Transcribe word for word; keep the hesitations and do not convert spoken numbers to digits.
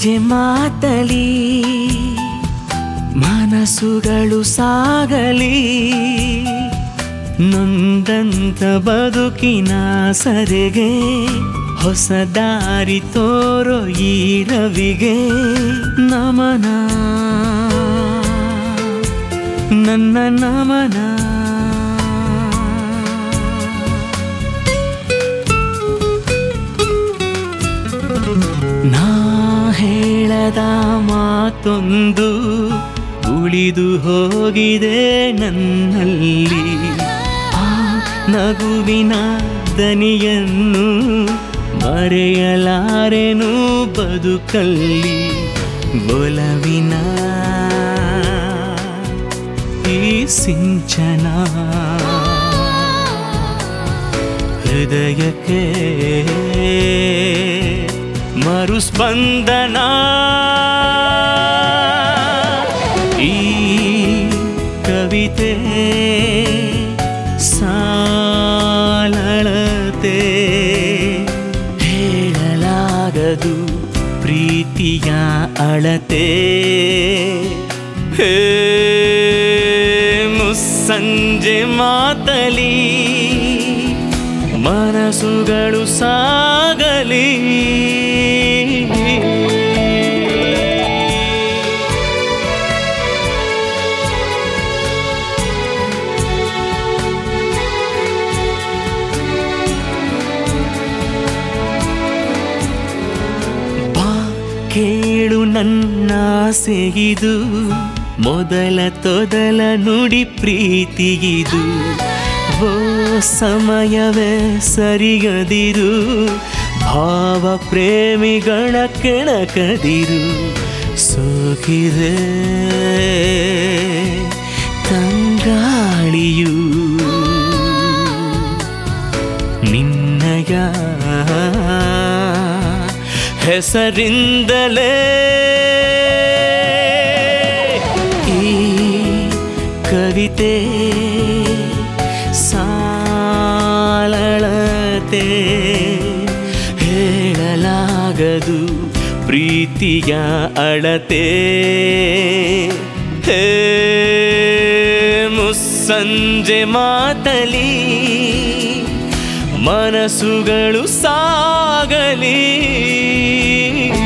ಸಂಜೆ ಮಾತಲಿ ಮನಸ್ಸುಗಳು ಸಾಗಲಿ, ನೊಂದಂತ ಬದುಕಿನ ಸರೆಗೆ ಹೊಸ ದಾರಿ ತೋರೋ ಈ ರವಿಗೆ ನಮನ, ನನ್ನ ನಮನ. ನಾ ಹೇಳದ ಮಾತೊಂದು ಉಳಿದು ಹೋಗಿದೆ ನನ್ನಲ್ಲಿ, ಆ ನಗುವಿನ ದನಿಯನ್ನು ಮರೆಯಲಾರೆನು ಬದುಕಲ್ಲಿ. ಒಲವಿನ ಈ ಸಿಂಚನ ಹೃದಯಕ್ಕೆ ಮರುಸ್ಪಂದನ. ಈ ಕವಿತೆ ಸಾಲಳತೆ, ಹೇಳಲಾಗದು ಪ್ರೀತಿಯ ಅಳತೆ. ಹೇ ಮುಸ್ಸಂಜೆ ಮಾತಲಿ ಮನಸ್ಸುಗಳು ಸಾಗಲಿ. ಬಾ ಕೇಳು ನನ್ನ ಆಸೆಗಿದು, ಮೊದಲ ತೊದಲ ನುಡಿ ಪ್ರೀತಿಗಿದು. ಓ ಸಮಯವೇ ಸರಿಗದಿರು, ಭಾವ ಪ್ರೇಮಿಗಳ ಕೆಣಕದಿರು. ಸೋಕಿದೆ ತಂಗಾಳಿಯು ನಿನ್ನಯ ಹೆಸರಿಂದಲೇ. ಈ ಕವಿತೆ ಸಾಲಳತೆ, ಹೇಳಲಾಗದು ಪ್ರೀತಿಯ ಅಳತೆ. ಹೇ ಮುಸ್ಸಂಜೆ ಮಾತಲಿ ಮನಸ್ಸುಗಳು ಸಾಗಲಿ.